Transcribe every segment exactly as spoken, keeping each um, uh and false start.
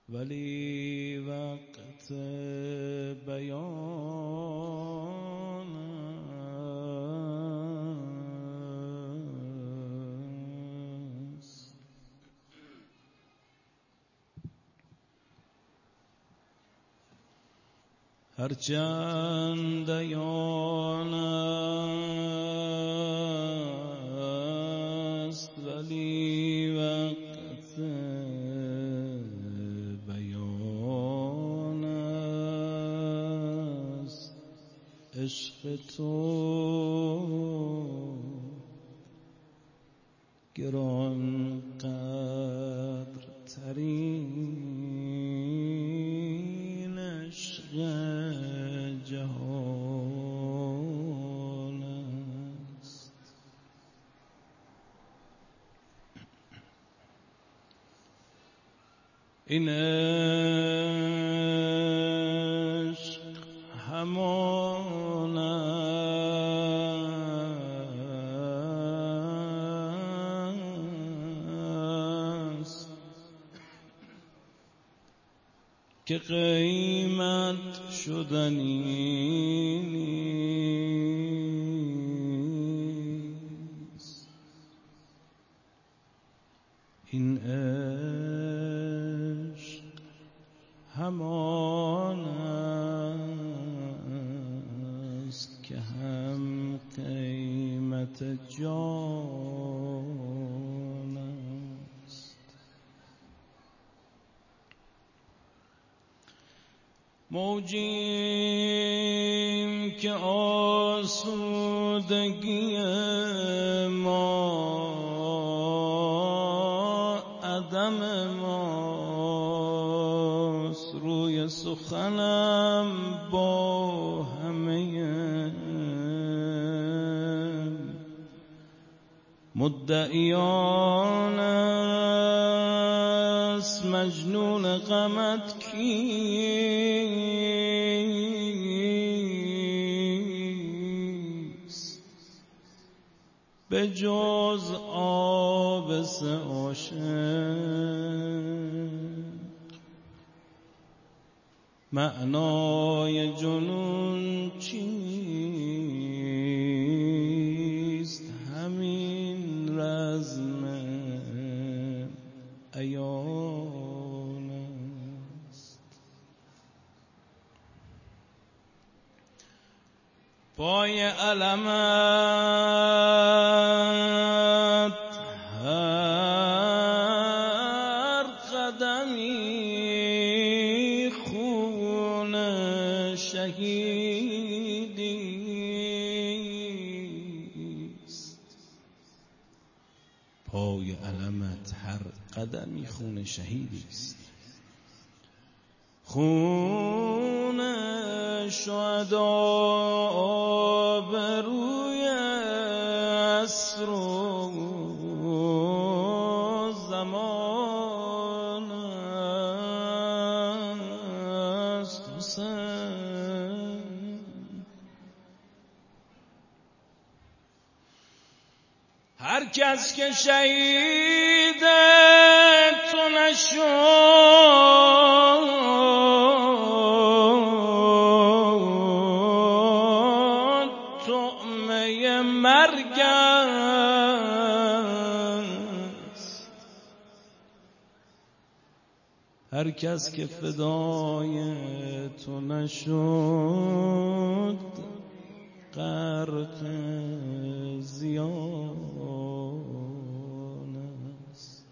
ولی وقت بیان است. هرچند عیان است ولی وقت بیان است. عشق تو گران قدر ترین عشق جهان است. این عشق همان است که قیمت شدنی نیست. این عشق همان است که هم قیمت جان است. موجیم که آسودگی ما عدم ماست. روی سخنم با همه مدعیان است. مجنون غمت کیست به جز عابس عاشق؟ معنای جنون چیست؟ همین رزم عیان است. پای علمت هر قدمی خون شهیدی است. پای علمت هر قدمی خون شهیدی است. خون شهدا آبروی عصر و زمان است. حسین هر کس که شهید تو نشد طعمه مرگ است. هر کس که فدای تو نشد غرق زیان است.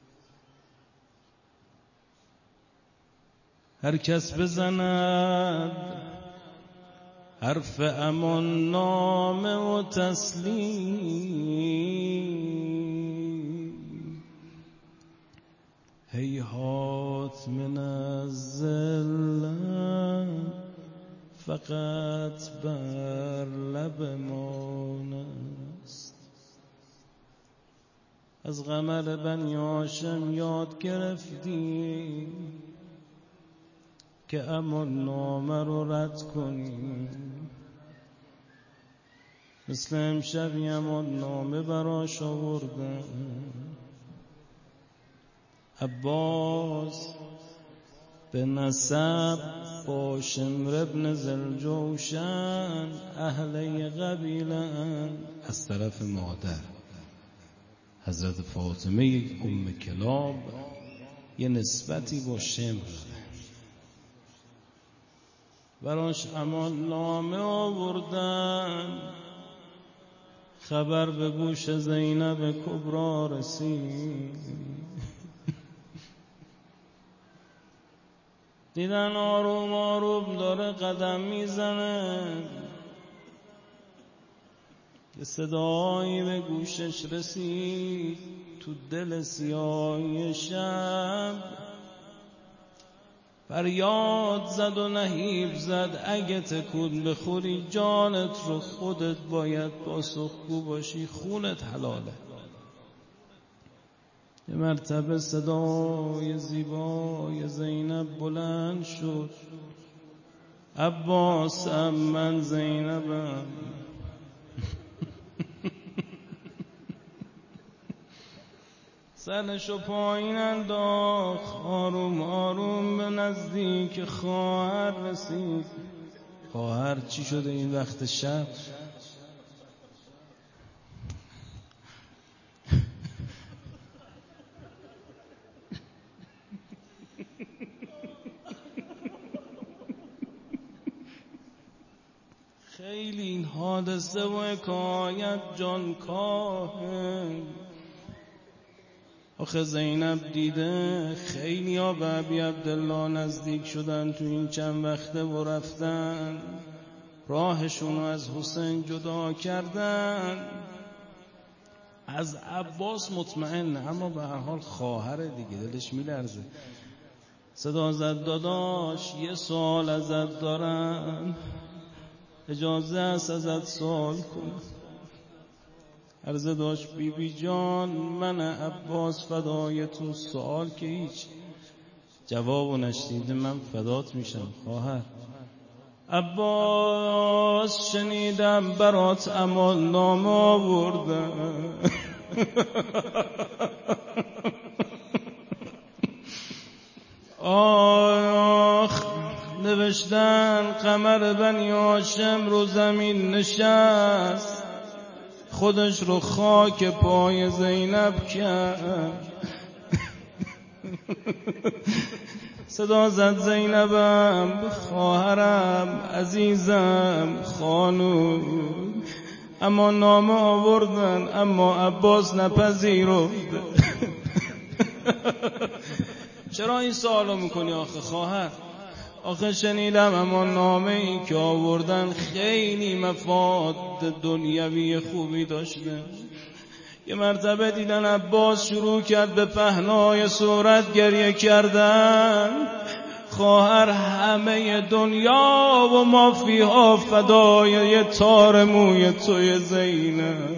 هر کس بزند حرف امان نامه و تسلیم هیهات من الذلت فقط بر لب مان است. از قمر بنی هاشم یاد گرفتی که امان نامه رو رد کنی. مثل امشبی امان نامه براش آوردن. عباس به نسب با شمر ابن ذوالجوشن اهل قبیله از طرف مادر حضرت فاطمه ام کلاب یه نسبتی با شمر داره. براش امان نامه آوردن، خبر به گوش زینب کبرا رسید، دیدن آروم آروم داره قدم میزنه، یه صدایی به گوشش رسید تو دل سیاهی شب، فریاد زد و نهیب زد اگه تکون بخوری جانت رو خودت باید پاسخگو باشی، خونت حلاله. یه مرتبه صدای زیبای زینب بلند شد، عباسم من زینبم. سرشو پایین انداخت، آروم آروم به نزدیک خواهر رسید. خواهر چی شده این وقت شب؟ خیلی این حادثه و حکایت جانکاهه. آخه زینب دیده خیلی ها به ابی عبدالله نزدیک شدن تو این چند وقته و رفتن راهشون از حسین جدا کردن. از عباس مطمئن، اما به هر حال خواهر دیگه دلش میلرزه. صدا زد داداش یه سوال ازت دارم، اجازه است ازت سوال کنم؟ عرضه داشت بی بی جان من عباس فدای تو. سوال که هیچ، جوابو نشنیده من فدات میشم خواهر. عباس شنیدم برات امان نامه آوردم. آخ نوشتن قمر بنی هاشم رو زمین نشست، خودش رو خاک پای زینب کرد. صدا زد زینبم خواهرم عزیزم خانوم، اما نامه آوردن اما عباس نپذیرفت. چرا این سوالو میکنی آخه خواهر؟ آخه شنیدم اما نامه ای که آوردن خیلی مفاد دنیوی خوبی داشته. یه مرتبه دیدن عباس شروع کرد به پهنای صورت گریه کردن. خواهر همه دنیا و ما فیها فدای یه تار موی توی زینب.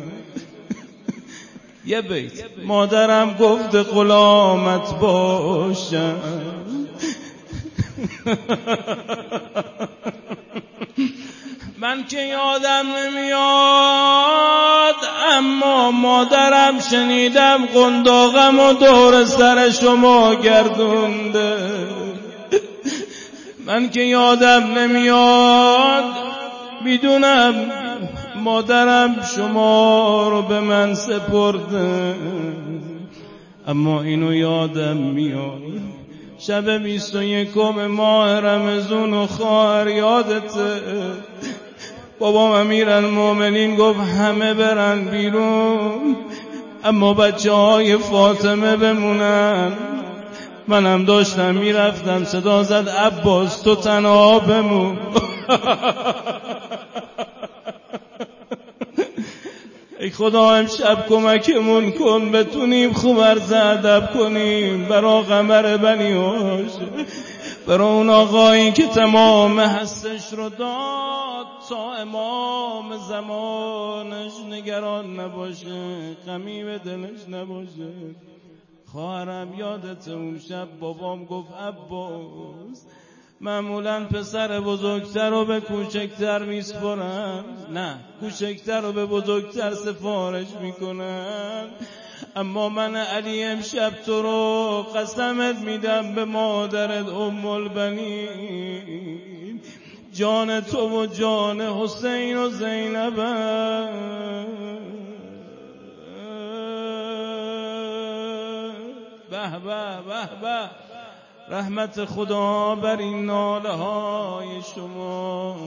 یه بیت مادرم گفت غلامت باشم. من که یادم نمیاد اما مادرم شنیدم قنداقم و دور سر شما گردونده. من که یادم نمیاد میدونم مادرم شما رو به من سپرده، اما اینو یادم میاد شب بیست و یکم ماه رمضان و خواهر یادته بابام امیرالمومنین گفت همه برن بیرون اما بچه های فاطمه بمونن. منم داشتم میرفتم، صدا زد عباس تو تنها بمون. ای خدا امشب کمکمون کن بتونیم خوب عرض ادب کنیم برا قمر بنی هاشم، برا اون آقایی که تمام هستش رو داد تا امام زمانش نگران نباشه، غمی به دلش نباشه. خواهرم یادت اون شب بابام گفت عباس معمولاً پسر بزرگتر رو به کوچکتر میسپرن، نه کوچکتر رو به بزرگتر سفارش میکنن، اما من علی امشب تو رو قسمت میدم به مادرت ام البنین، جان تو و جان حسین و زینب. به به به به، رحمت خدا بر این ناله های شما.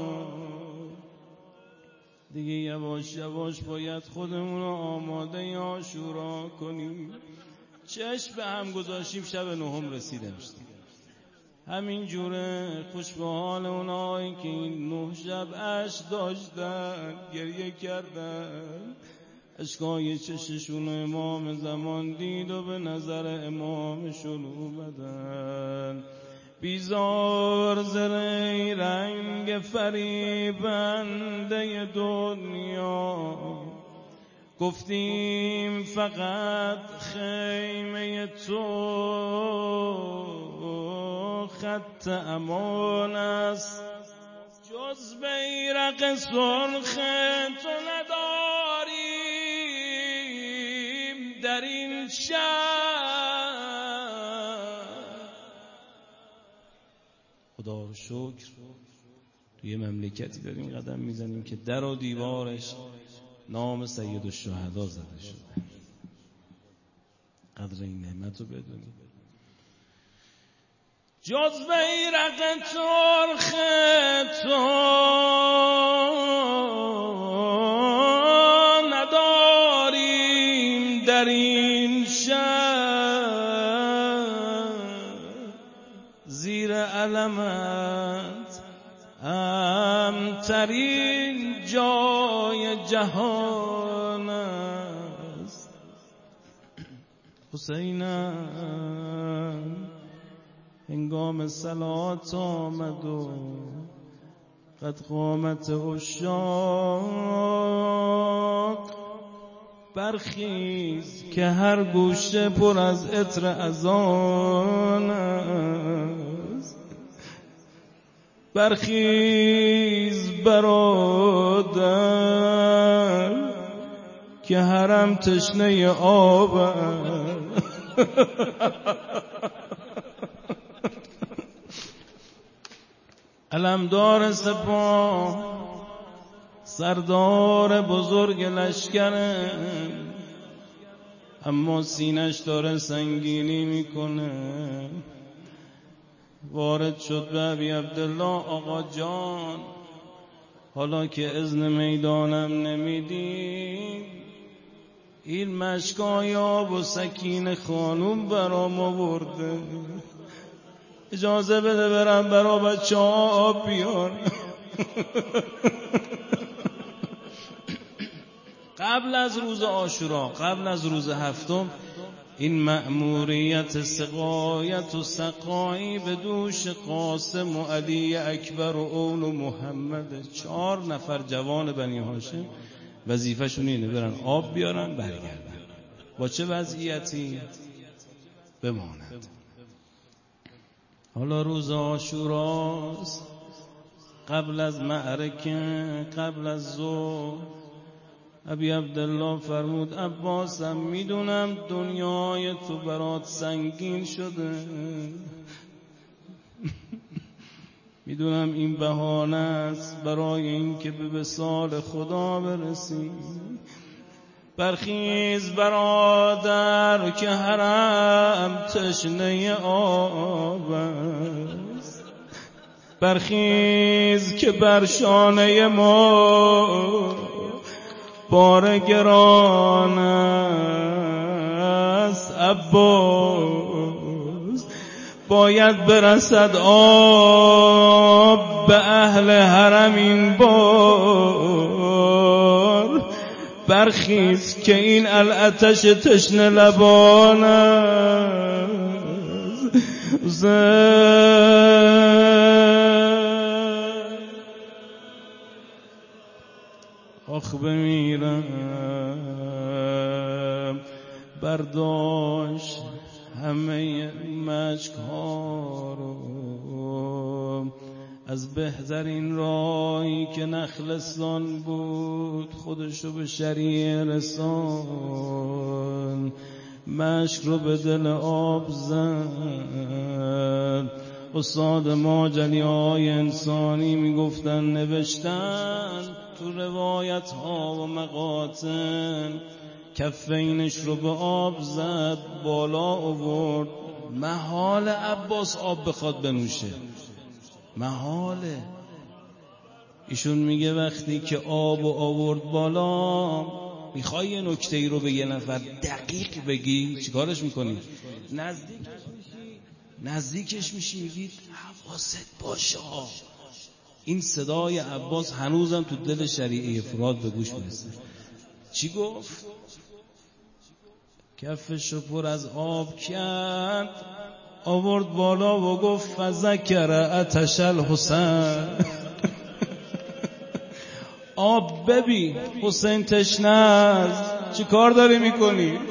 دیگه یواش یواش باید خودمون رو آماده عاشورا کنیم. چشم به هم گذاشتیم شب نهم رسیده میشتیم. همین جوره خوش به حال اونایی که این نه شب عشق داشتن، گریه کردن، اشکای چششون امام زمان دید و به نظر امامشون اومدن. بیزار زره رنگ فریبنده دنیا، گفتیم فقط خیمه تو خط امان است، جز بیرق سرخ تو نداریم در این شهر. خدا رو شکر توی مملکتی داریم قدم میزنیم که در و دیوارش نام سید الشهدا زده شده. قدر این نعمت رو بدونیم. جز بیرق سرخ تو نداریم در این شهر، زیر علمت امترین جای جهان است. حسینم هنگام صلات آمد و قد قامت عشاق، برخیز که هر گوشه پر از عطر اذان است. برخیز برادر که حرم تشنه آب است. علمدار سپاه سردار بزرگ لشکره، اما سینش داره سنگینی میکنه. وارد شد به ابی عبدالله آقا جان، حالا که اذن میدانم نمیدی، این مشکای آب و سکین خانوم برام آورده، اجازه بده برم برا بچه ها آب بیار. قبل از روز عاشورا، قبل از روز هفتم، این مأموریت سقایت و سقایی به دوش قاسم و علی اکبر و اول و محمد، چهار نفر جوان بنی هاشم وظیفه‌شون اینه برن آب بیارن برگردن. با چه وضعیتی بماند. حالا روز عاشوراست، قبل از معرکه، قبل از ظهر، ابی عبدالله فرمود عباسم میدونم دنیای تو برات سنگین شده، میدونم این بهانه است برای این که به وصال خدا برسی. برخیز برادر که حرم تشنه آب است. برخیز که بر شانه ما بار گران است. عباس باید برسد آب به اهل حرم این بار. برخیز که این العطش تشنه لبان است. آخ بمیرم. برداشت همه مشک‌ها رو از بهترین راهی که نخلستان بود خودشو به شریعه رسان. مشک رو به دل آب زد. استاد ما جلیای انسانی میگفتن نوشتن تو روایت ها و مقاتن، کفینش رو به آب زد بالا آورد. محال عباس آب بخواد بنوشه، محاله. ایشون میگه وقتی که آب و آورد بالا، میخوای یه نکته ای رو به یه نفر دقیق بگی، چیکارش میکنی؟ نزدیکش میشی نزدیکش میشی میگی حواست باشه. این صدای عباس هنوزم تو دل شریعه فرات به گوش میرسه. چی گفت؟ کفشو پر از آب کرد، آورد بالا و گفت فذکر عطش الحسین. آب ببین حسین تشنه است، چی کار داری میکنی؟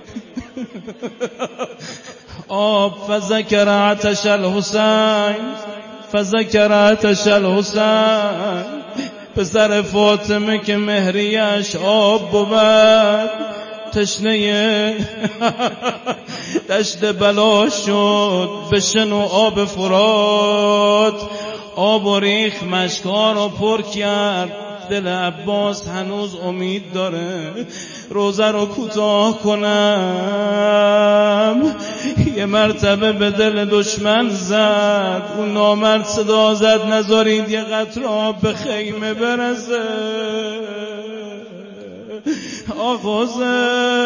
آب فذکر عطش الحسین، فذکر عطش الحسین. پسر فاطمه که مهریش آب بود، تشنه دشت بلا شد، بشنو آب فرات. آب و ریخ مشکا رو پر کرد. دل عباس هنوز امید داره. روزه رو کوتاه کنم، یه مرتبه به دل دشمن زد. اون نامرد صدا زد نذارید یه قطره آب به خیمه برسه. آغازه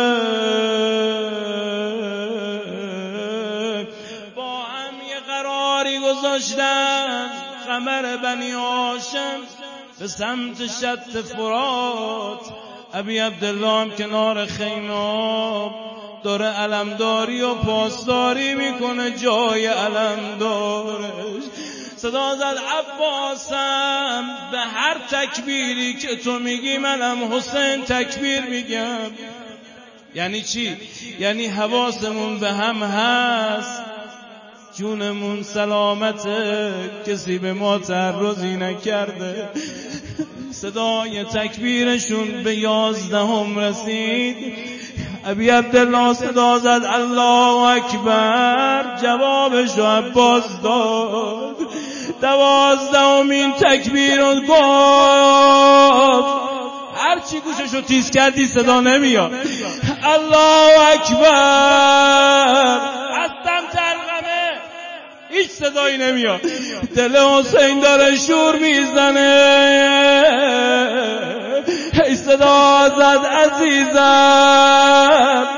با هم یه قراری گذاشتن، قمر بنی هاشم به سمت شط فرات. ابی عبدالله هم کنار خیمه داره علمداری و پاسداری میکنه جای علمدارش. صدا زد عباسم به هر تکبیری که تو میگی منم حسین تکبیر میگم. یعنی چی؟ یعنی حواسمون به هم هست، جونمون سلامته، کسی به ما تعرضی نکرده. صدای تکبیرشون به یازدهم رسید. ابی عبدالله صدا زد الله اکبر، جوابش رو عباس داد. دوازدهمین تکبیر رو گفت، هرچی گوشش رو تیز کردی صدا نمیاد. الله اکبر، هستم تلقمه، هیچ صدایی نمیاد. دل حسین داره شور میزنه. ای صدا زد عزیزم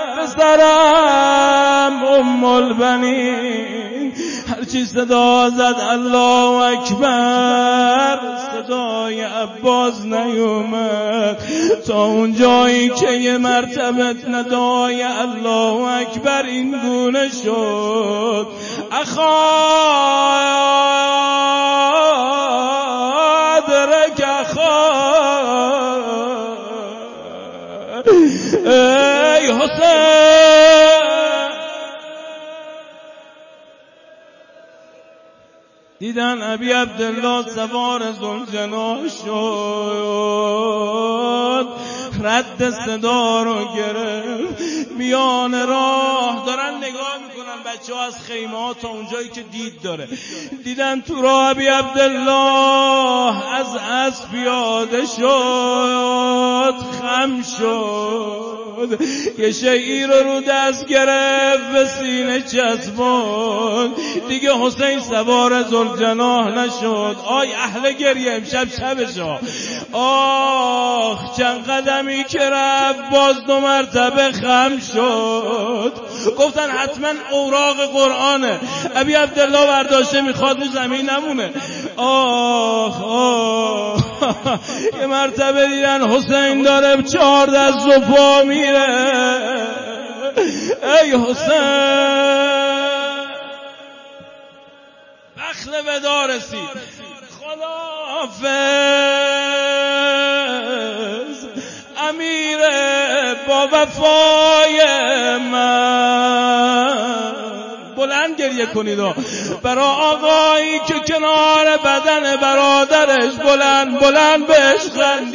پسرم ام البنین. هرچی صدا زد الله اکبر، صدای عباس نیومد تا اون جایی که یه مرتبه ندای الله اکبر این گونه شد. اخادرک اخا، ای حسین. دیدن ابی عبدالله سوار ذوالجناح شد، رد صدا رو گرفت. میان راه دارن نگاه میکنن بچه ها از خیمه ها تا اونجایی که دید داره. دیدن تو راه ابی عبدالله از اسب پیاده شد، خم شد، یه شیئی رو رو دست گرفت به سینه چسبون. دیگه حسین سوار ذوالجناح نشد. آی اهل گریه امشب شبشا. آخ چند قدمی که رفت باز دو مرتبه خم شد. گفتن حتما اوراق قرآنه. ابی عبدالله برداشته میخواد رو زمین نمونه. آخ آخ یه مرتبه دیدن حسین داره چهار دست و پا میره. ای حسین وقت ودا رسید. خداحافظ امیر با وفای من. بلند گریه کنید برای آقایی که کنار بدن برادرش بلند بلند بهش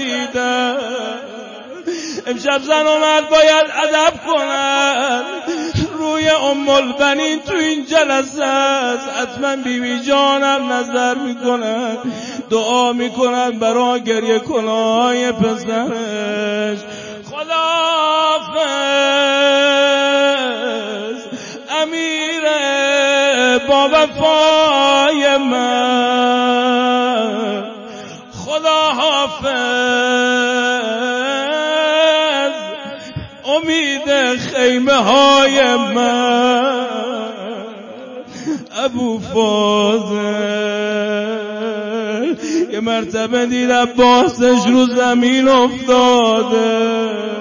خندیده. امشب زن و مرد باید ادب کنن. روی ام البنین تو این جلسه است. حتما بیبی جانم نظر میکنن، دعا میکنن برای گریه کنای پسرش. خداحافظ امیر با وفای من، خداحافظ امید خیمه های من. ابو فاضل یه مرتبه دید عباسش رو زمین افتاده.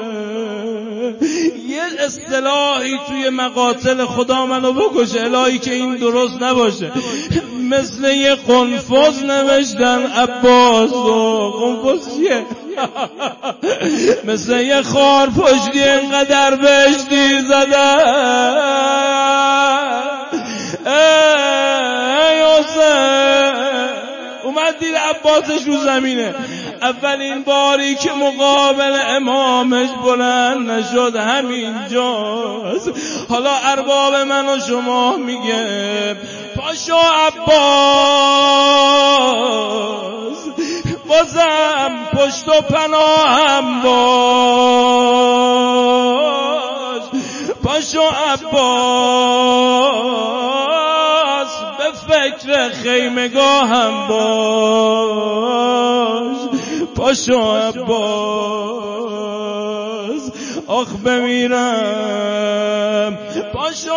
یه اصطلاحی توی مقاتل خدا منو بکشه الهی که این درست نباشه، مثل یه قنفذ نوشتن عباس و قنفذ چیه؟ مثل یه خار پشتی اینقدر بهشتی زدن. ای حسین اومد دید عباسش رو زمینه. اولین باری که مقابل امامش بلند نشد همینجاست. حالا ارباب من و شما میگه پاشو عباس، بازم پشت و پناهم باش. پاشو عباس به فکر خیمگاهم باش. پاشو عباس آخ بمیرم. پاشو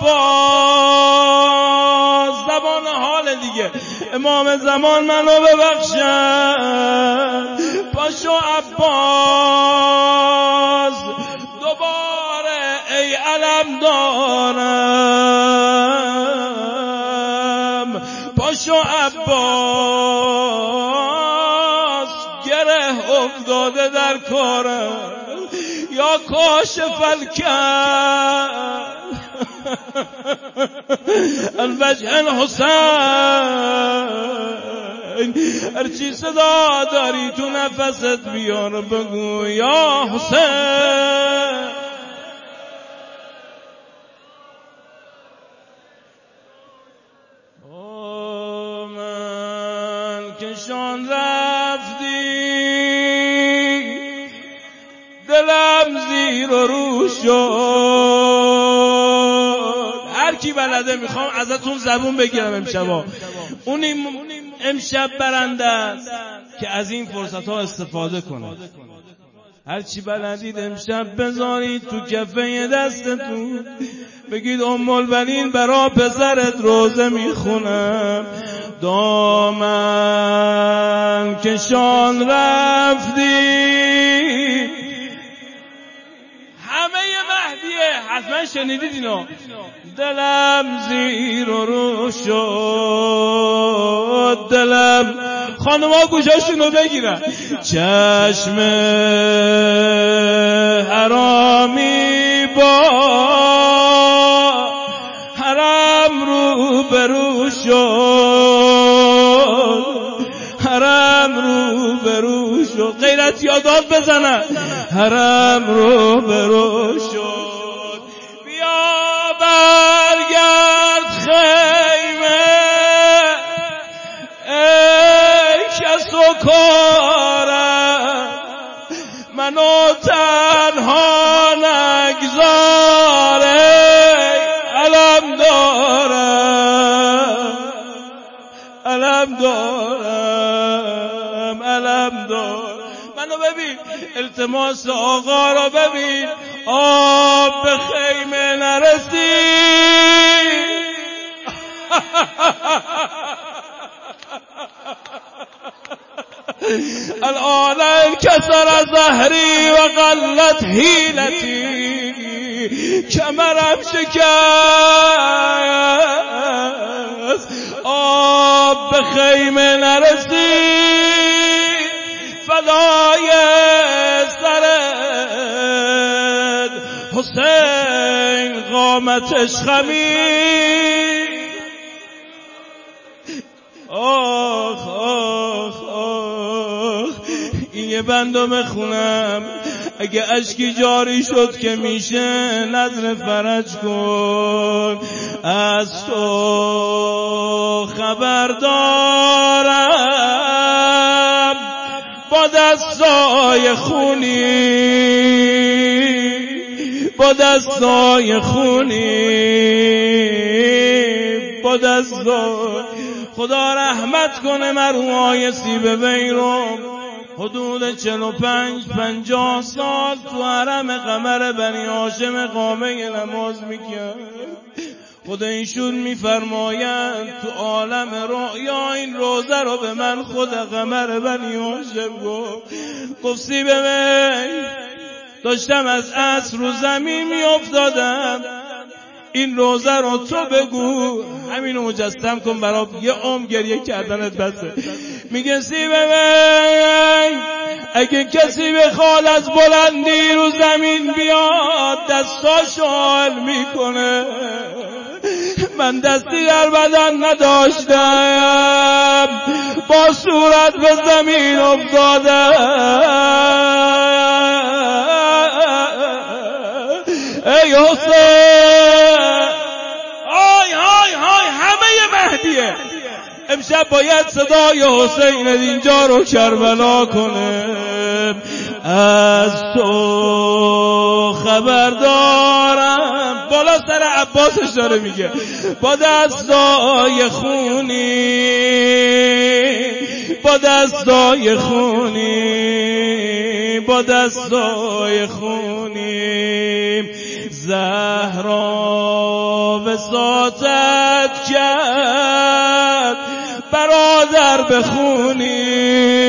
عباس زبان حال دیگه، امام زمان منو ببخشن. پاشو عباس دوباره ای علم دارم. پاشو عباس گره افتاده در کارم یا کاشف الکرب الوجه الحسین. هرچی صدا داری تو نفست بیار بگو یا حسین. او من کشان رفتی دلم زیر و رو شد. هر کی بلده میخوام ازتون زبون بگیرم امشبا. اون امشب برنده است که از این فرصت ها استفاده کنه. هر چی بلدید امشب بذارید تو کفه دستتون، بگید ام البنین برا پسرت روزه میخونم. دامن کشان رفتی حتما شنیدید اینا. دلم زیر و رو شد، دلم خانم‌ها گوشاشونو بگیرن. چشم حرامی با حرم رو برو شد، حرم رو برو شد. غیرت یادات بزنن. حرم رو برو شد. برگرد خیمه ای کس و کارم، منو تنها نگذاره. علم دارم، علم دارم، علم دارم. منو ببین، التماس آقا را ببین. آب به خیمه نرسی الان انکسر ظهری و قلت حیلتی. کمرم شکست. آب به خیمه نرسی فدای سرت حسین قامتش خمیر. آخ آخ آخ این یه بندو بخونم. اگه اشکی جاری شد که میشه نظر فرج کن. از تو خبر دارم با دستای خونی، با دستای خونی، با دستای خدا رحمت کنه مرحومای سیب بیرم. حدود چهل و پنج پنجاه سال تو حرم قمر بنی هاشم قامه نماز میکرد. خدا ایشون میفرمایند تو عالم رؤیا این روزه رو به من خدا قمر بنی هاشم گفت. گفت سیب بی داشتم از عصر رو زمین میافتادم، این روزه رو تو بگو، همینو مجسم کن برای یه عمر گریه کردنت بسه. میگه سیبه بی اگه کسی بخواد از بلندی رو زمین بیاد دستاشو حال میکنه، من دستی در بدن نداشتم با صورت به زمین افتادم. ای حسین، آی های های همه مهدیه امشب باید صدای حسین اینجا رو کربلا کنه. از تو خبر دارم، بالا سر عباسش داره میگه، با دستای خونی، با دستای خونی، با دستای خونی زهرا وساطت کرد برادر بخونی.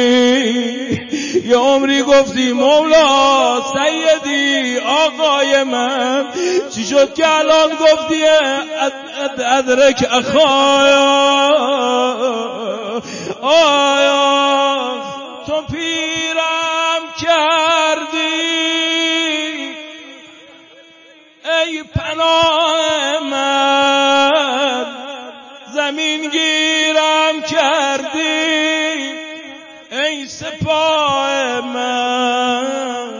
یه عمری گفتی مولا سیدی آقای من، چی شد که الان گفتی ادرک اخایا؟ آیا تو پیرم کردی ای پناه من، زمین گیرم کردی ای سپاه من.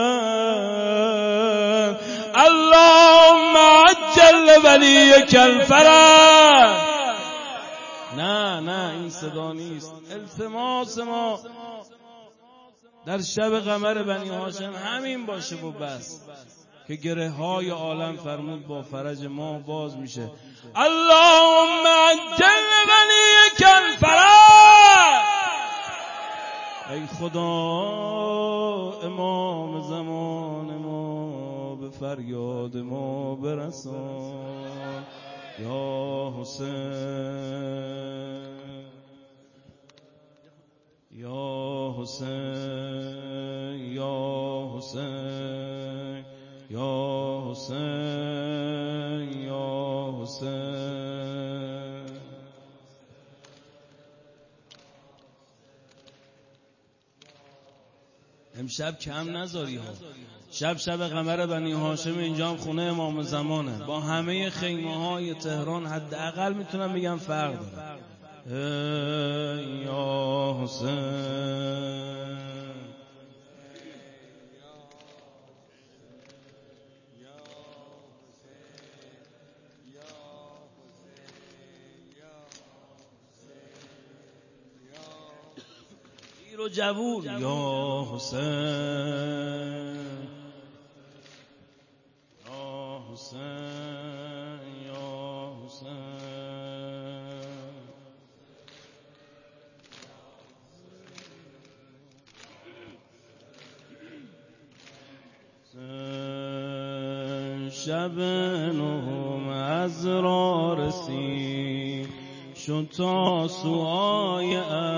اللهم عجل ولیک الفرج. نه نه این صدا نیست. التماس ما در شب قمر بنی هاشم همین باشه و بس که گره های عالم فرمود با فرج ما باز میشه. اللهم عجل ولیک الفرج. ای خدا امام زمان ما به فریاد ما برسان. یا حسین، یا حسین، یا حسین، یا حسین، یا حسین. امشب کم نذاری ها. شب شب قمر بنی هاشم، اینجا هم خونه امام زمانه، با همه خیمه های تهران حداقل میتونم بگم فرق داره. ای یا حسین، پیر و جوون یا حسین، یا حسین، یا حسین. شب نهم عذرا رسید شد تا سوای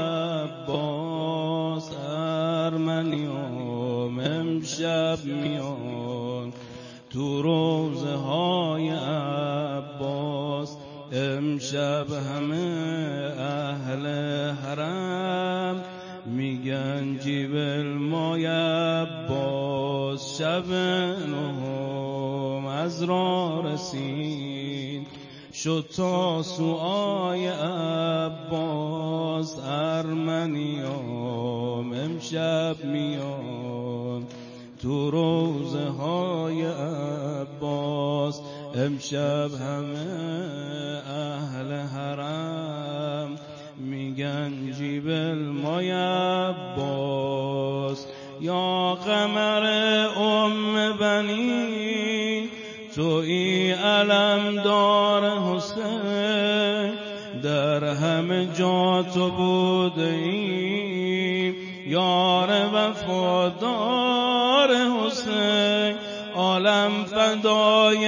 عباس، ارمنیام امشب میان تو روزه های عباس. امشب همه اهل حرم میگن جیبل مای عباس. شب نهم عذرا رسید شد تا سوای عباس، ارمنیام امشب میان تو روزه های عباس. امشب همه اهل حرم میگن جیبل مای عباس. یا قمر ام بنی توی علمدار حسین، در همه جا تو بوده ای یار وفادار حسین. عالم فدای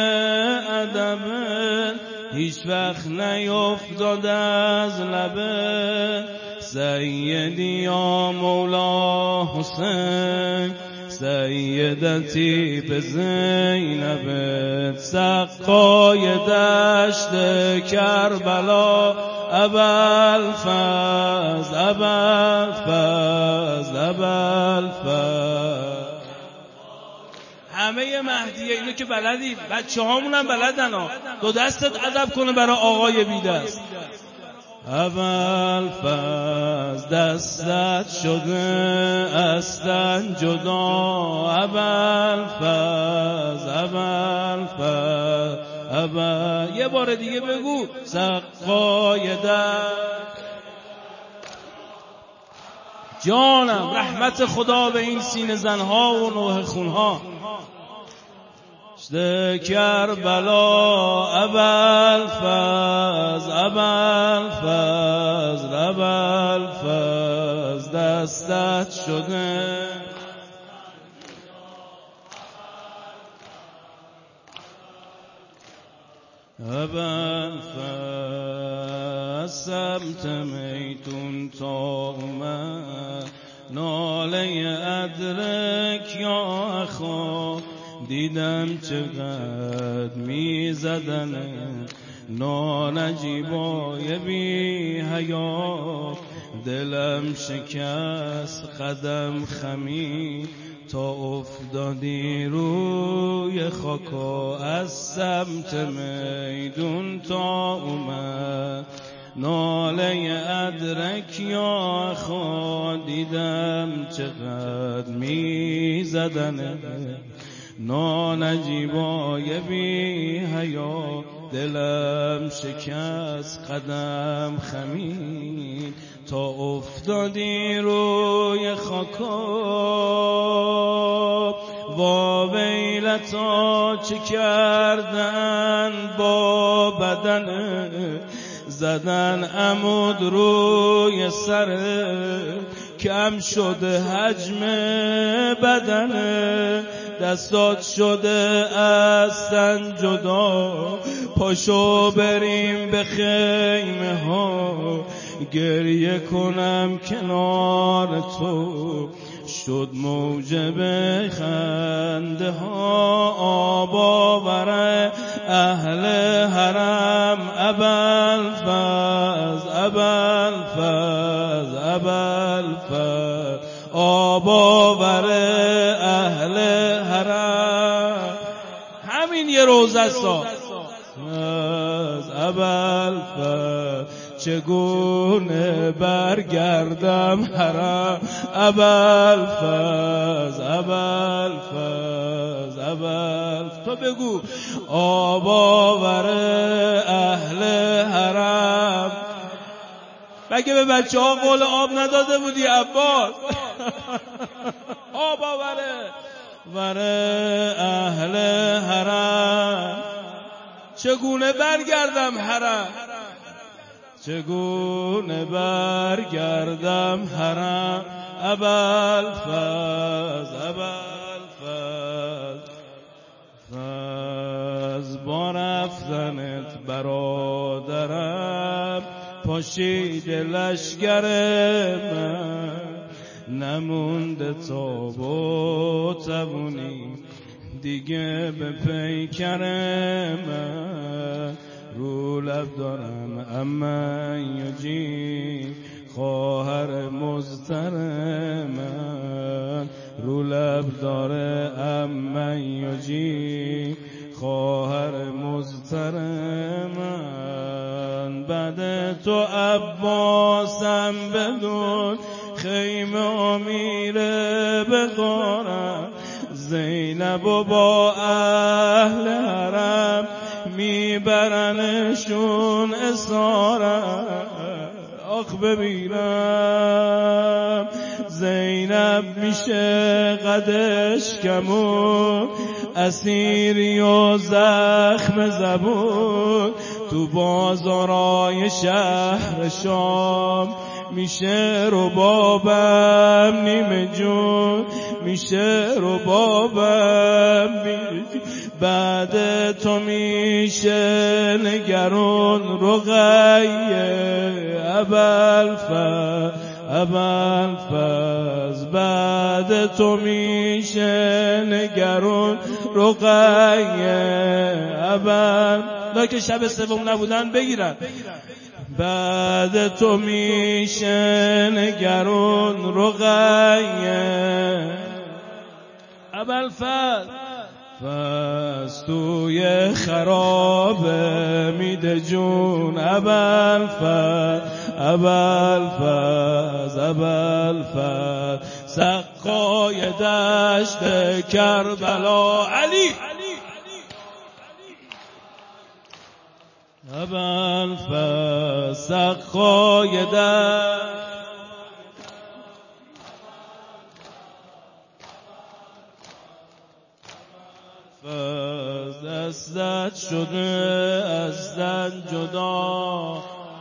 ادبه هیچ وقت نیفتاد از لبه. سیدی یا مولا حسین سیدتی به زینبت، سقای دشت کربلا ابوالفضل ابوالفضل ابوالفضل. همه مهدیه اینو که بلدید، بچه هامونم بلدن ها. دو دستت ادب کنه برای آقای بیدست. ابوالفضل دستت شده استن جدا، ابوالفضل ابوالفضل ابوالفضل. یه بار دیگه بگو سقای در جانم. رحمت خدا به این سینه زنها و نوح خونها. شده کربلا ابوالفضل ابوالفضل ابوالفضل دستت شده. ابوالفضل سمت میتون تا اومد، ناله ادرک یا اخا. دیدم چقدر می زدن نانجیبای بی حیا. دلم شکست قدم خمی تا افتادی روی خاکا. از سمت میدون تا اومد ناله ادرک یا خوا. دیدم چقدر می زدن نانجیبای بی حیا. دلم شکست قدم خمید تا افتادی روی خاکا. وا ویلتا چه کردن با بدن، زدن عمود روی سر. کم شده حجم بدن، دستات شده از تن جدا. پاشو بریم به خیمه ها، گریه کنم کنار تو. شد موجب خنده ها آب آوره اهل حرم. ابوالفضل ابوالفضل ابوالفضل آب آوره اهل حرم. همین یه روزه است. از ابوالفضل چگونه برگردم حرم. ابوالفضل ابوالفضل ابوالفضل. تو بگو آب آوره اهل حرم. مگه به بچه ها قول آب نداده بودی عباس؟ آب آوره وره اهل حرم. چگونه برگردم حرم، چگونه برگردم حرم. ابوالفضل ابوالفضل فضل با رفتنت برادرم پاشید لشگر من. نمونده تاب و توانی دیگه به پیکر من. رو لب دارم اما یجی خواهر مزترم. رو لب داره اما یجی خواهر مزترم. بعد تو عباسم بدون خیمه میره به غارم. زینب و با اهل حرم میبرنشون اسارم. آخ ببینم زینب میشه قدش کمون، اسیری و زخم زبون تو بازارای شهر شام. میشه ربابم نیمه جون، میشه ربابم بعد تو میشه نگران رقیه ابوالفضل ابوالفضل. بعد تو میشه نگران رقیه ابوالفضل. که شب سوم نبودن بگیرن. بعد تو میشه نگران رقیه ابوالفضل. پس توی خرابه میده جون ابوالفضل ابوالفضل ابوالفضل. سقای دشت کربلا علی ابوالفضل. سقای دشت دستت شده از زن جدا.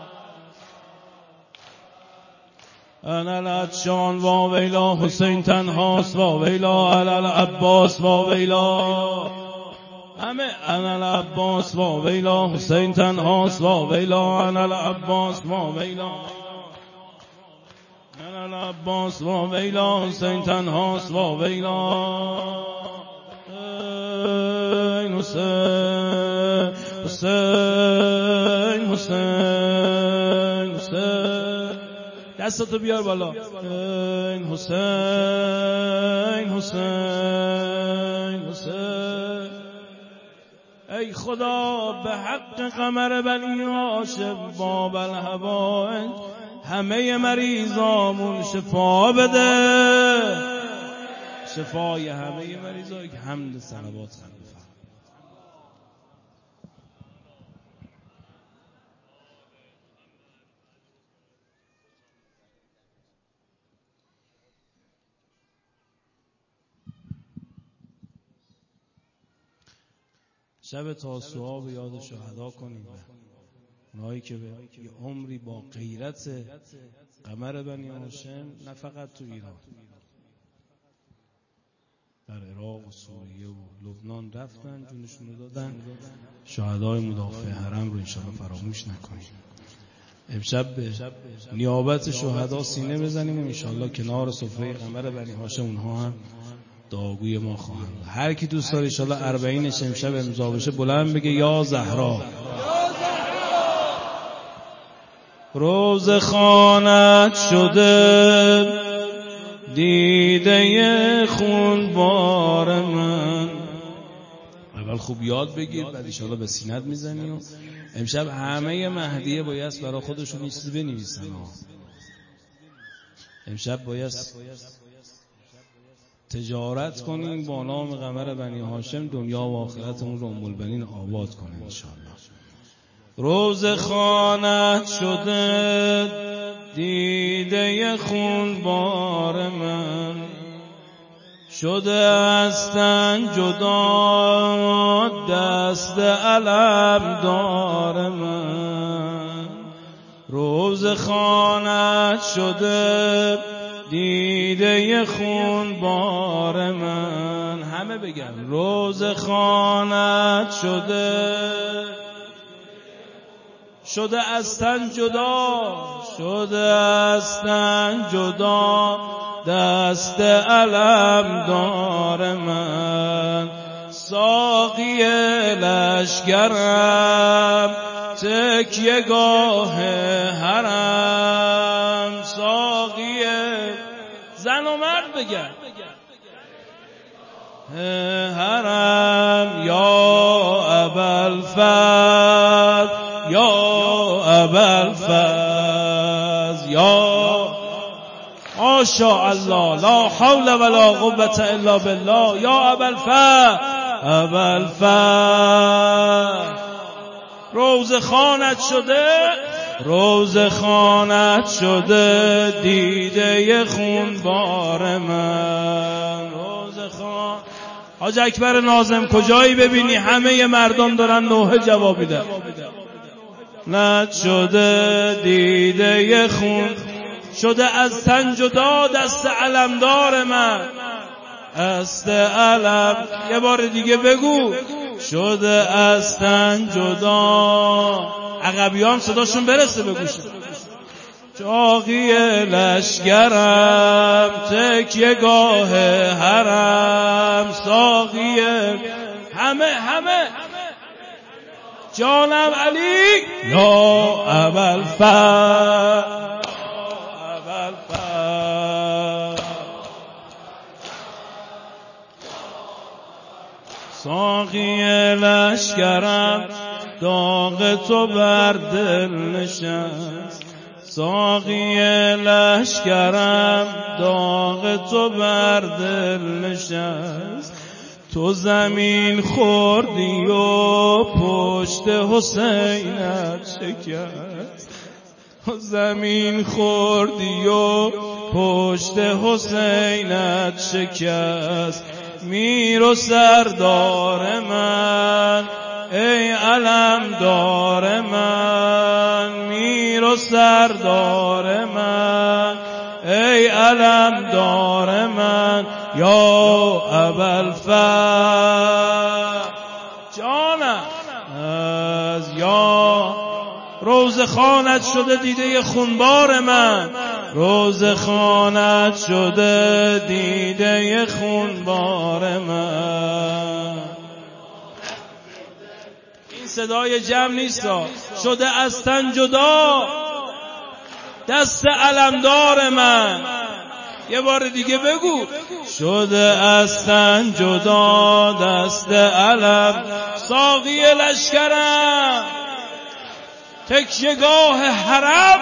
انا العطشان و ویلا حسین تنهاست و ویلا علل عباس و ویلا همه. انا العباس و ویلا حسین تنهاست و ویلا انا العباس و ویلا انا العباس و ویلا حسین تنهاست و ویلا. حسین حسین حسین حسین. دستتو بیار بالا. حسین حسین حسین حسین. ای خدا به حق قمر بنی هاشم باب الهوائج همه مریضامون شفا بده. شفای همه مریضا. که حمد صلوات خلق. شب تاسوعا به یاد شهدا کنیم، اونایی که به عمری با غیرت قمر بنی هاشم نه فقط تو ایران، در عراق و سوریه و لبنان رفتن جونشون رو دادن. شهدای مدافع حرم رو انشاءالله فراموش نکنیم. امشب به نیابت شهدا سینه بزنیم و انشاءالله کنار سفره قمر بنی هاشم اونها هم دعاگوی ما خواهند. هر کی دوست داره انشاءالله اربعین امشب امضا بشه بلند بگه یا زهرا. روز خانت شده دیده خون بار من. اول خوب یاد بگیر بعد انشاءالله به سینت میزنی. و امشب همه مهدیه باید برای خودشون این چیزی بنویسن. امشب باید تجارت کنیم با نام قمر بنی هاشم، دنیا و آخرتمون رو ام البنین آباد کنیم انشاءالله. روز خانت شده دیده خون بار من، شده از تن جدا دست علم دار من. روز خانت شده دیده خون بار من. همه بگن روز خانت شده شده از تن جدا، شده از تن جدا دست علم دار من. ساقی لشکرم تکیه گاه حرم. ساقی زن و مرد بگن حرم. یا ابوالفضل یا ابوالفضل یا ما شاء الله لا حول ولا قوة الا بالله. یا ابوالفتح ابوالفتح روز خانت شده، روز خانت شده دیده خون بار من. روز خان حاج اکبر ناظم کجایی ببینی همه مردم دارن نوحه جواب میدن. نت شده دیده خون شده از تن جدا دست علمدار من. دست علم یه بار دیگه بگو. شده از تن جدا. عقبیان صداشون برسه بگوشن. چاقی لشگرم تکیه گاه حرم ساقی همه همه جانم علی یا ابوالفتح ابوالفتح ساقی لشگرم داغ تو بر دل نشست. ساقی لشگرم داغ تو بر دل نشست. تو زمین خوردی و پشت حسینت شکست. تو زمین خوردی و پشت حسینت شکست. میر و سردار من ای علمدار من. میر و سردار من ای علمدار من. یا ابوالفتح جانم از یا روز خانت شده دیده خونبار من. روز خانت شده دیده خونبار من. این صدای جمع نیست، شده از تن جدا دست علمدار من. یه بار دیگه بگو. شده از تن جدا دست علم ساقی لشگرم تکیه‌گاه حرم.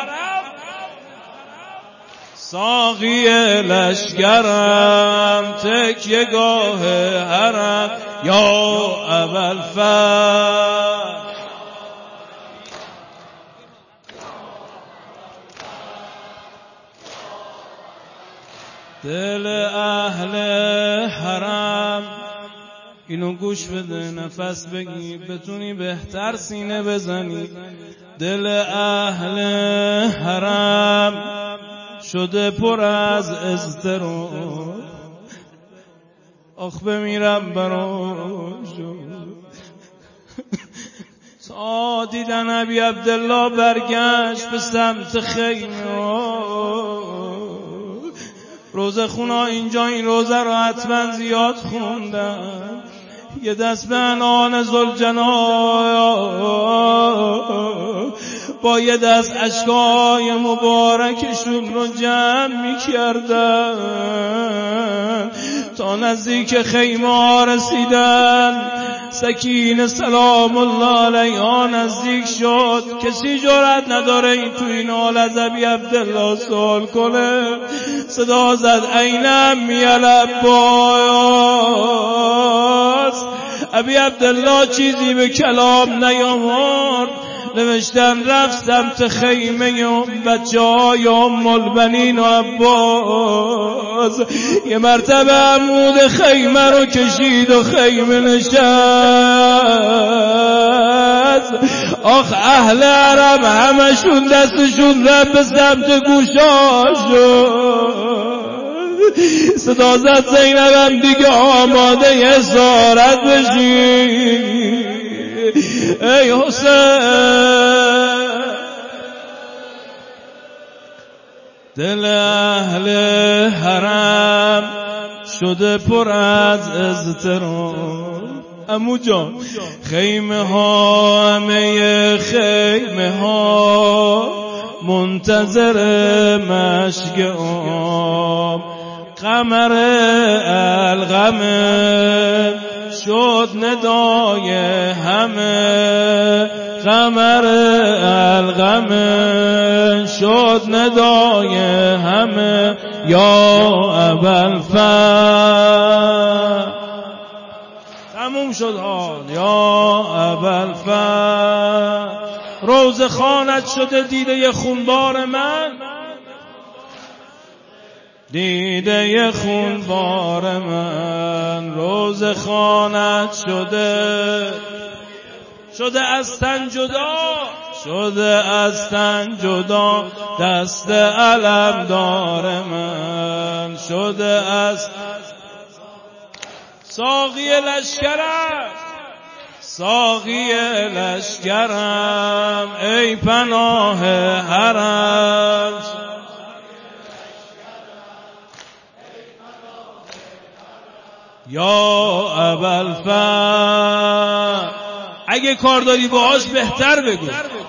ساقی لشگرم تکیه‌گاه حرم یا ابوالفتح. دل اهل حرم اینو گوش بده نفس بگی بتونی بهتر سینه بزنی. دل اهل حرم شده پر از اضطراب. آخ بمیرم براشو تا دیدن ابی عبدالله برگشت به سمت خیمه. روزه خونا اینجا این روزه رو حتما زیاد خوندن. یه دست به عنان ذوالجلال با یه دست اشکای مبارکشون رو جمع می کردن تا نزدیک خیمه ها رسیدن. سکینه سلام الله علیها نزدیک شد. کسی جرأت نداره این تو این حال از ابی عبدالله سوال کنه. صدا زد اینم میل عباس. ابی عبدالله چیزی به کلام نیامد. نوشتن رفت سمت خیمه و بچه های ام البنین و عباس. یه مرتبه عمود خیمه رو کشید و خیمه نشست. آخ اهل عرب همشون دستشون رفت به سمت گوشاشون. صدا زد زینبم دیگه آماده اسارت بشی. ای حسین دل اهل حرم شده پر از اضطراب. عمو جان خیمه ها همه خیمه ها منتظر مشک آب. قمر القمر شد ندای همه. قمر القمر شد ندای همه. یا ابوالفضل. تموم شد حال. یا ابوالفضل روز خانت شده دیده خونبار من، دیده خونبار من روز خانت شده، شده از تن جدا، شده از تن جدا دست علمدار من، شده از ساقی لشکرم، ساقی لشکرم ای پناه حرم. یا ابوالفضل اگه کار داری باهاش بهتر بگو.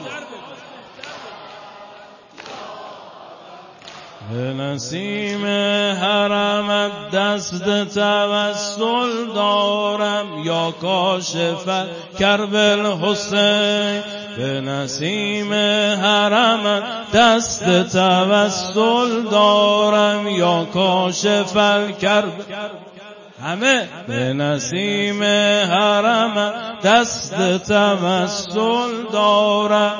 به نسیم حرمت دست توسل دارم یا کاشف کرب الحسین. به نسیم حرمت دست توسل دارم یا کاشف کرب. همه به نسیم حرمت دست توسل دارم.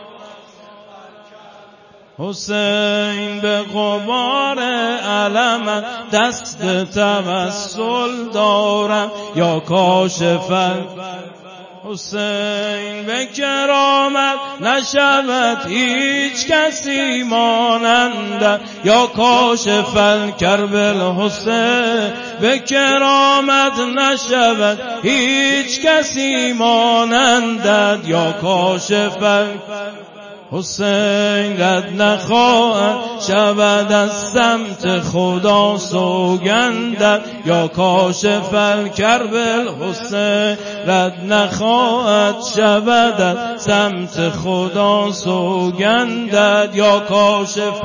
حسین به غبار علمت دست توسل دارم یا کاشف. حسین به کرامت نشود هیچ کسی مانند یا کاشف کرب الحسین. به کرامت نشود هیچ کسی مانند یا کاشف. حسین رد نخواهد شود از سمت خدا سوگندت یا کاشف کرب الحسین. رد نخواهد شود از سمت خدا سوگندت یا کاشف.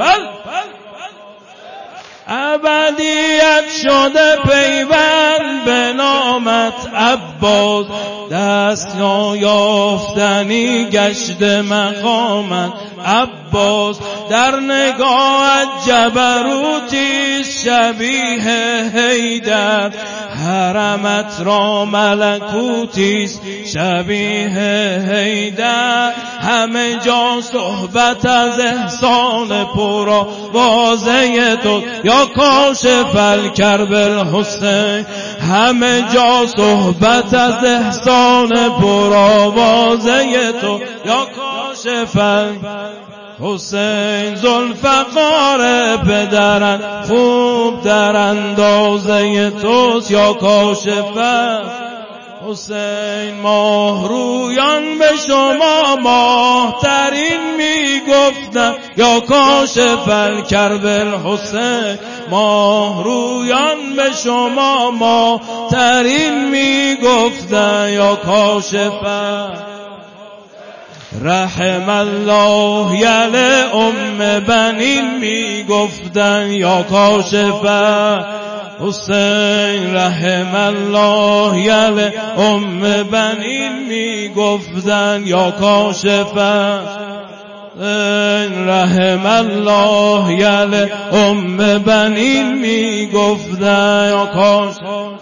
ابدیت شده پیوند به نامت عباس، دست نایافتنی گشت مقامت عباس. در نگاهت جبروتی شبیه حیدر، حرمت را ملکوتیست شبیه حیدر. همه جا صحبت از احسان پورا واضح تو یا کاشف کرب الحسین. همه جا صحبت از احسان پورا واضح تو یا کاشف حسین. ذوالفقار پدرن خوب در اندازه توست یا کاشف حسین. ماه رویان به شما ماه ترین می گفتن یا کاشف کرب الحسین. ماه رویان به شما ماه ترین می گفتن یا کاشف. رحم الله یل ام بنین می گفتن یا کاشف حسین. رحم الله یل ام بنین می گفتن یا کاشف. رحم الله یل ام بنین می گفتن یا کاشف.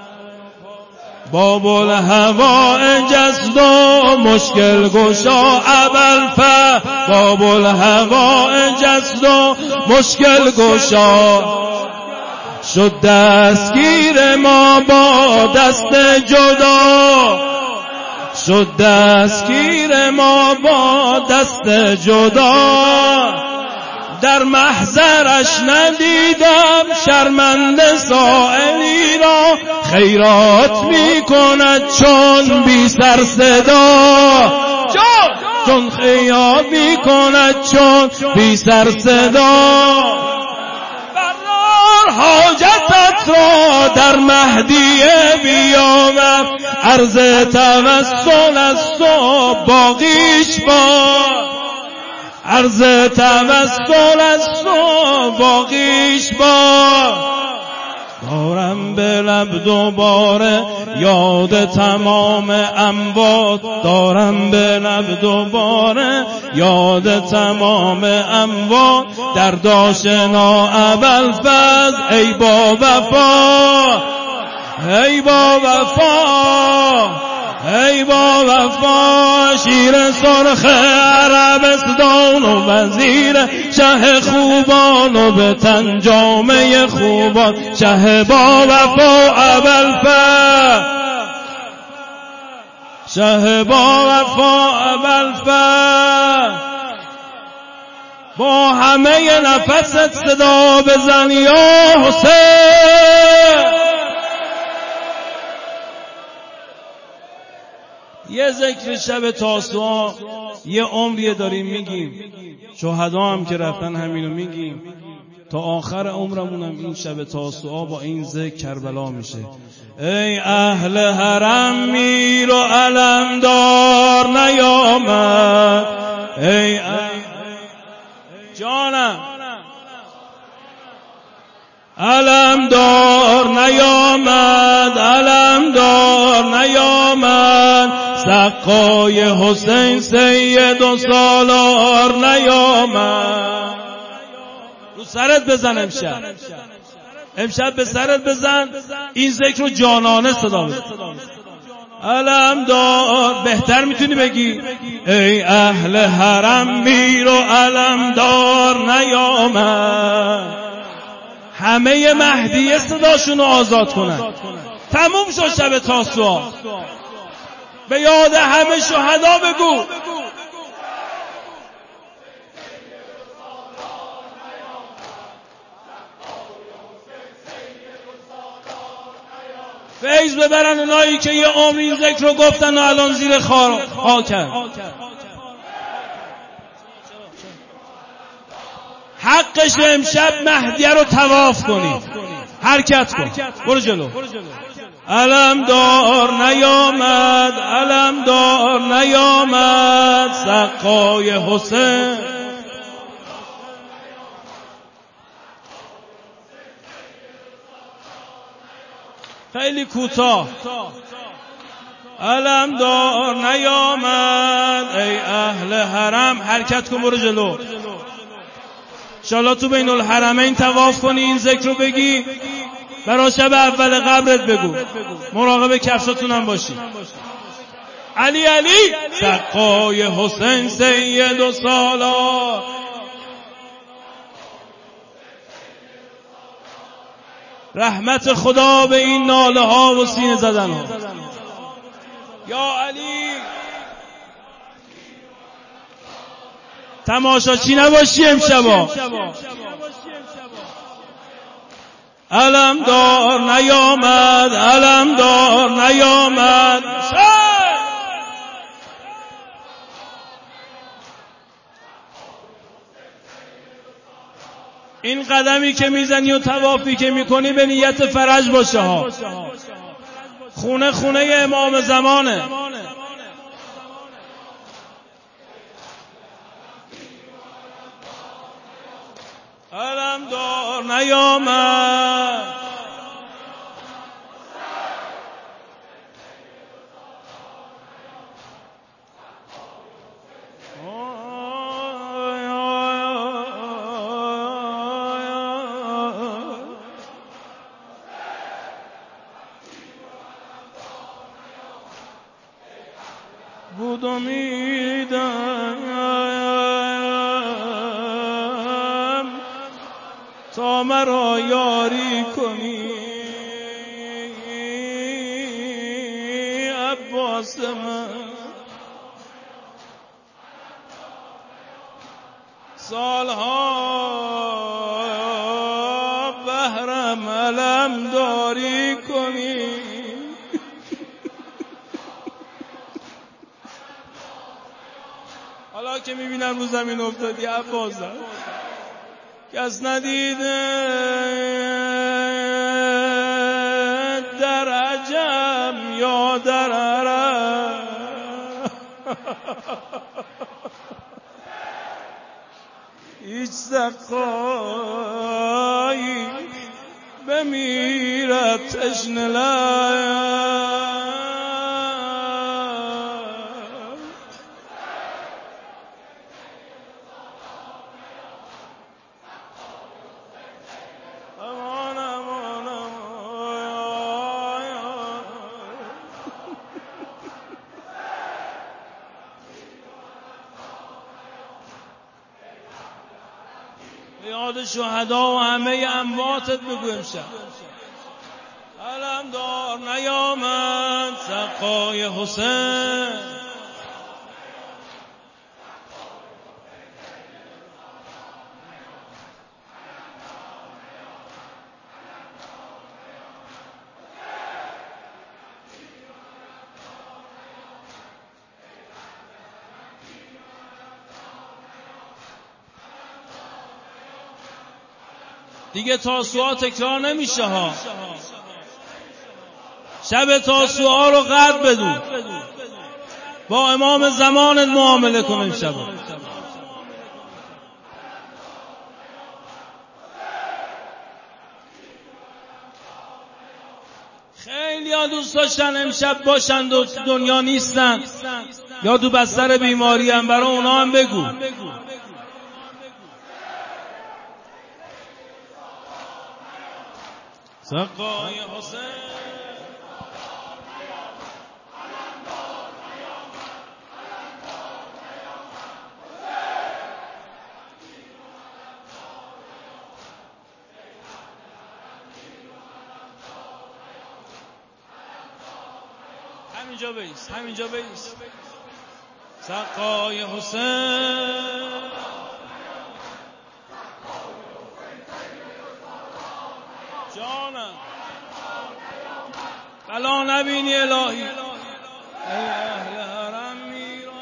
باب الهوائج است و مشکل گشا ابوالفضل. باب الهوائج است و مشکل گشا، شد دستگیر ما با دست جدا. شد دستگیر ما با دست جدا. در محضرش ندیدم شرمنده سائلی را، خیرات می کند چون بی سر صدا. چون خیرات می کند چون بی سر صدا. برار حاجتت را در مهدی بیامد، عرض توسل است و باقیش با. عرض توسل است و باقیش با. دارم به لب دوباره یاد تمام اموات، دارم به لب دوباره یاد تمام اموات، در داشنا ابوالفضل ای با وفا، ای با وفا، ای با وفا، شیر سرخ عربستان و وزیر شه خوبان و به تن جامه خوبان، شه با وفا ابوالفضل، شه با وفا ابوالفضل، با همه نفست صدا بزن یا حسین. یه ذکر شب تاسوعا یه عمریه داریم میگیم، شهدا هم که رفتن همینو میگیم، تا آخر عمرمونم این شب تاسوعا با این ذکر کربلا میشه. ای اهل حرم میر و علمدار نیامد، ای جانم علمدار نیامد، علمدار نیامد، سقای حسین سید و سالار نیامد. رو سرت بزن امشب، امشب به سرت بزن، این ذکر رو جانانه صدا بزن. علمدار بهتر میتونی بگی ای اهل حرم میر و علمدار نیامد. همه مهدیه صداشون رو آزاد کنن. تموم شد شب تاسوعا، به یاد همه شهدا بگو فیض ببرن اونایی که یه عمر این ذکر رو گفتن و الان زیر خاکن. حقش امشب مهدیه رو طواف کنی، حرکت کن، برو جلو. علمدار نیامد، علمدار نیامد، سقای حسین. خیلی کوتاه. علمدار نیامد ای اهل حرم، حرکت کن برو جلو. انشالله تو بین الحرمین طواف کنی، این ذکر رو بگی، برای شب اول قبرت بگو، مراقب کفشاتونم باشی. علی علی سقای حسین سید و سالار. رحمت خدا به این ناله ها و سینه زدن ها. یا علی تماشاچی نباشی امشبا. علمدار نیامد، علمدار نیامد. این قدمی که میزنی و طوافی که میکنی به نیت فرج باشه ها. خونه خونه امام زمانه. علمدار نیامد. بود امیدم تا مرا یاری کنی، عباس من سالها بهرم علم داری کنی. حالا که میبینم رو زمین افتادی عباسم، کس ندیده در عجم یا در عرب، هیچ سقایی به بمیرد تشنه لب امان امان یاد شهدا و همه امواتت بگو امشب علمدار نیامد سقای حسین دیگه تاسوعا تکرار نمیشه ها. شب تاسوعا رو قدر بدون، با امام زمان معامله کن امشب. خیلی ها دوست داشتن امشب باشند و دنیا نیستن یا تو بستر بیماری هم، برای اونا هم بگو سقای حسین همینجا بیست، همینجا بیست. سقای حسین جانم بلا نبینی الهی ای اهل حرم میرا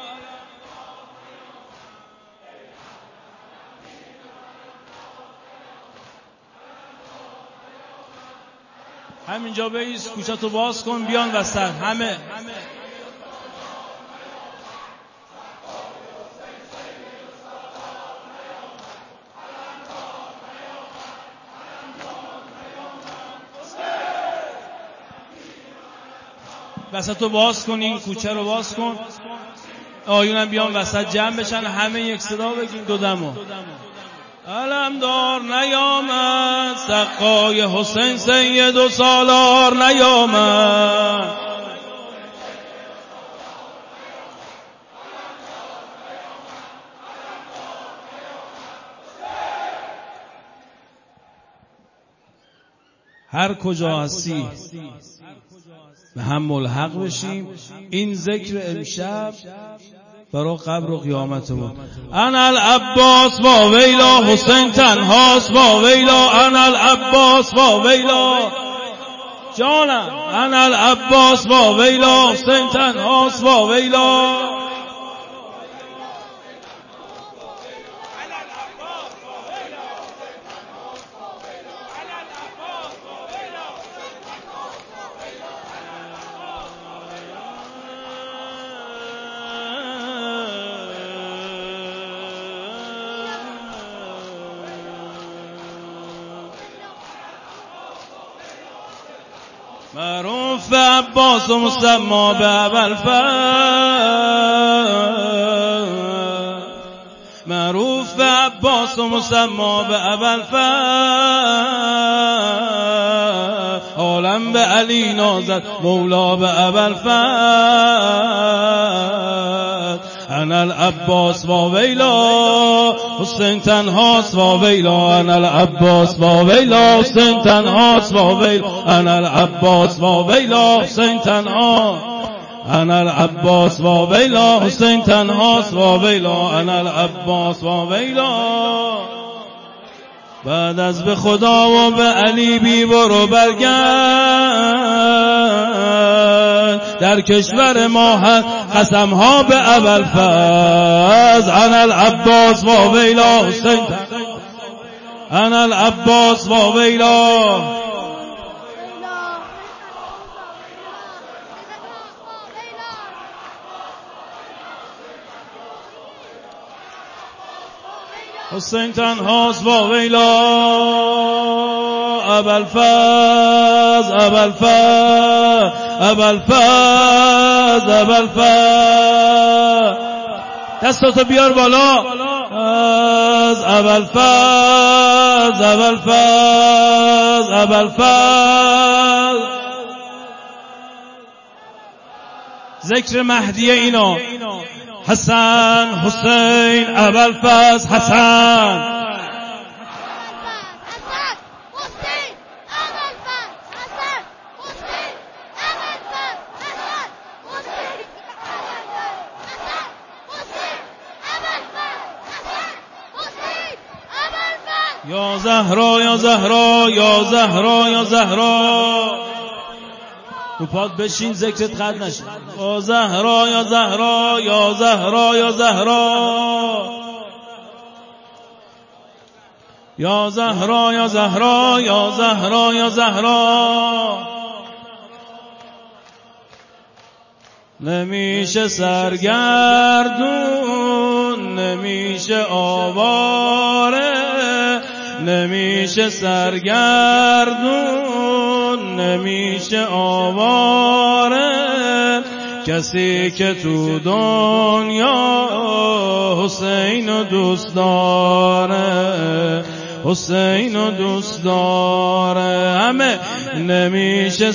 همینجا بیست، کوچه‌تو باز کن بیان وسط همه. وسط رو باز کن، این کوچه رو باز کن، آیونم بیان وسط جمع بشن، همه یک صدا بگیم دو دمو علمدار نیامد سقای حسین سید و سالار نیامد هر کجا هستی به هم ملحق بشیم. این ذکر امشب برای قبر و قیامتمون. انا العباس با ویلا حسین تنهاست با ویلا انا العباس با ویلا جانم انا العباس با ویلا حسین تنهاست با ویلا معروف عباس و مسما به ابوالفضل معروف عباس و مسما به ابوالفضل عالم به علی نازد مولا به ابوالفضل انا العباس با ویلا حسین تنهاست با ویلا انا العباس با ویلا حسین تنهاست با ویلا انا العباس با ویلا حسین تنها انا العباس با ویلا حسین تنهاست با ویلا انا العباس با ویلا بعد از به خدا و به علی بی برو برگرد در کشور ما هست قسم ها به ابوالفضل انا العباس با ویلا حسین انا العباس با ویلا حسین تنهاست با ویلا ابوالفضل ابوالفضل ابوالفضل ابوالفضل دستاتو بیار بالا از ابوالفضل ابوالفضل ابوالفضل ذکر مهدیه اینا حسن حسین ابوالفضل حسن یا زهرا یا زهرا یا زهرا یا زهرا تو پاد بشین ذکرت قد نشه یا زهرا یا زهرا یا زهرا یا زهرا یا زهرا یا زهرا یا زهرا یا زهرا نمیشه سرگردون نمیشه آواره نمیشه سرگردون نمیشه آواره کسی که تو دنیا حسین و دوست داره حسین و دوست داره همه نمیشه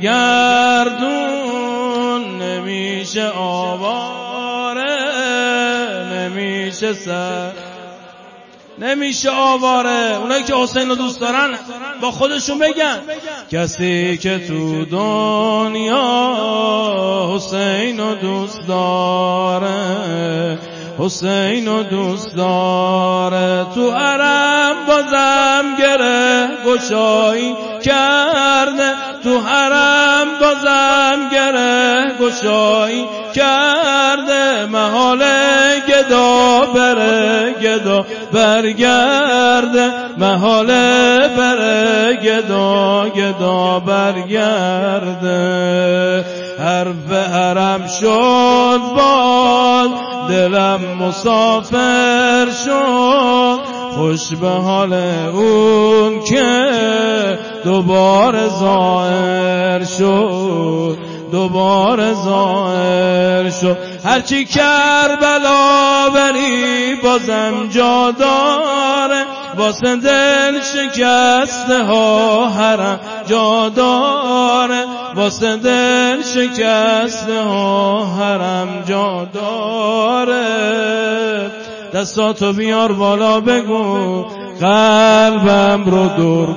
سرگردون نمیشه آواره نمیشه سر نمیشه آواره اونایی که حسین رو دوست دارن با خودشون بگن کسی که تو دنیا حسین رو دوست داره حسین رو دوست داره تو حرم بازم گره گشایی کرده تو حرم بازم گره گشایی کرده محال گدا بره گدا برگرده محال بره گدا گدا برگرده حرف حرم شد باد دلم مسافر شد خوش به حال اون که دوباره ظاهر شد دوباره ظاهر شد هرچی کربلا بری بازم جا داره واسه دل شکسته ها حرم جا داره واسه دل شکسته ها حرم جا داره دستاتو بیار بالا بگو قلبم رو دور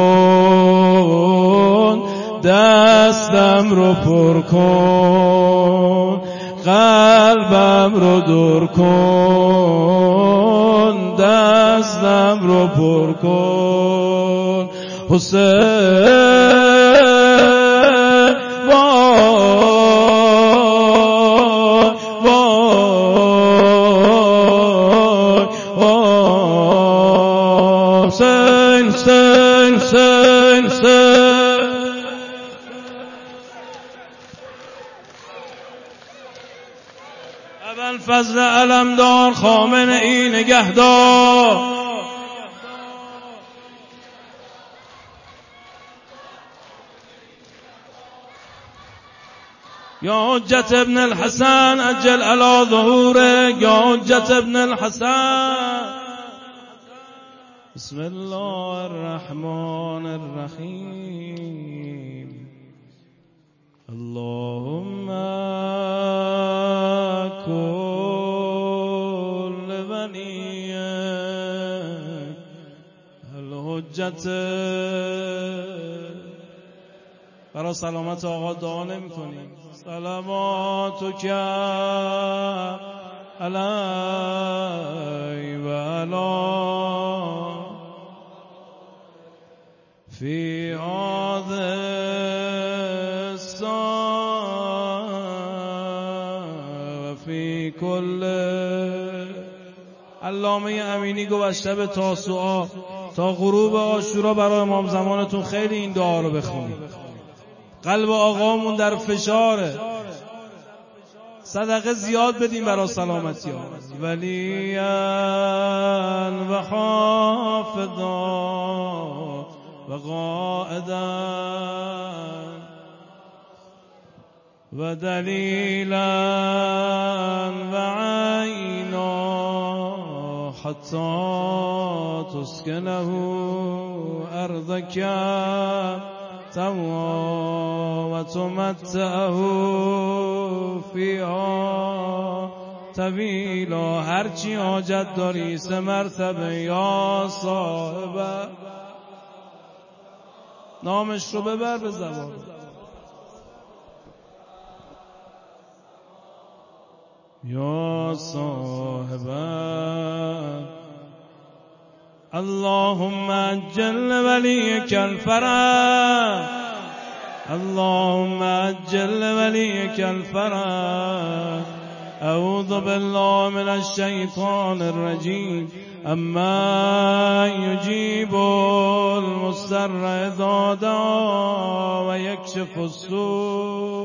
کن دستم رو پر کن قلبم رو دور کن دستم رو پر کن حسین Hüseyin, Hüseyin, Hüseyin. ابوالفضل علمدار خامنه‌ای نگهدار یا حجت ابن الحسن اجل علی ظهوره یا حجت ابن الحسن بسم الله الرحمن الرحیم اللهم كل وليك الحجت برای سلامت آقا دعا نمی کنیم سلاماتک علی و علی فی هذا الساعة فی کل علامه امینی گفت شب تاسوعا تا غروب عاشورا برای امام زمانتون خیلی این دعا رو بخونید قلب آقامون در فشاره صدقه زیاد بدیم برای سلامتی ها ولیان و حافظا وقائدا ودليلا وعينا حتى تسكنه أرضك توا وتمتعه فيها طویلا. هرچی حاجت داری سه مرتبه یا صاحب نامش رو ببر به زبان. یا صاحب اللهم عجل وليك الفرج اللهم عجل وليك الفرج. أعوذ بالله من الشيطان الرجيم. أما يجيب المضطر إذا دعا ويكشف السوء